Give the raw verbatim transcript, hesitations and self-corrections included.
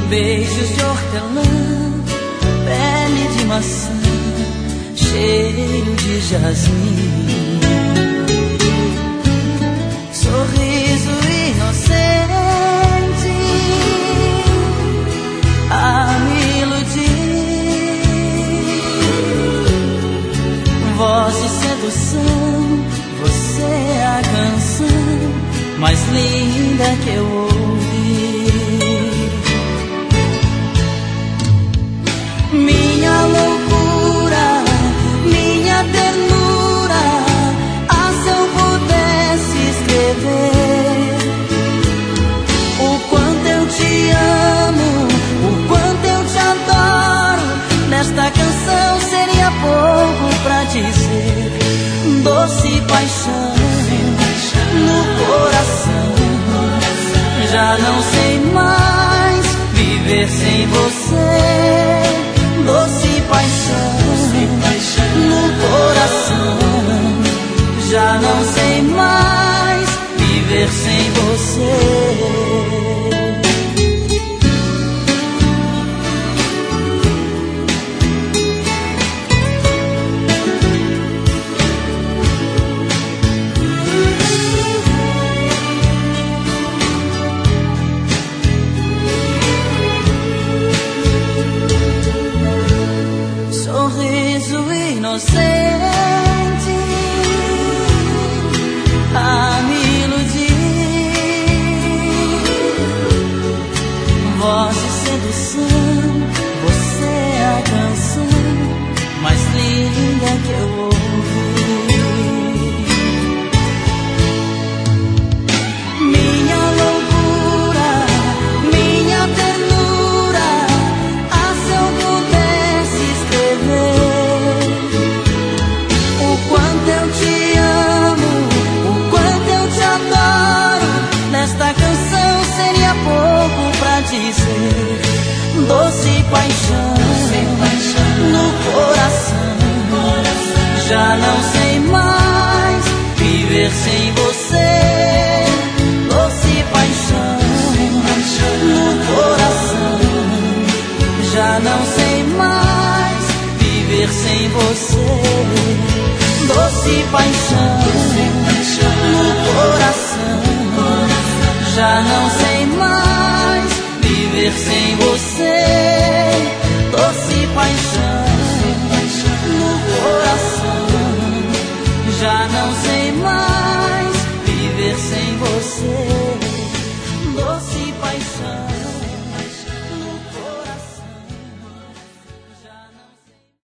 beijos de hortelã, pele de maçã, cheiro de jasmim, sorriso inocente a me iludir, voz de sedução, você é a canção mais linda que eu ouvi. Minha loucura, minha ternura, ah, se eu pudesse escrever o quanto eu te amo, o quanto eu te adoro, nesta canção seria pouco pra dizer. Doce paixão no coração, já não sei mais viver sem você. Doce paixão no coração, já não sei mais viver sem você. Sorriso inocente a me iludir, voz de sedução, você é a canção mais linda que eu ouvi. Minha loucura, minha ternura, ah, se eu pudesse escrever o quanto eu te amo, o quanto eu te adoro, nesta canção seria pouco pra dizer. Doce paixão no coração, já não sei mais viver sem você. Doce paixão no coração, já não sei mais viver sem você. Doce paixão no coração, já não sei mais viver sem você.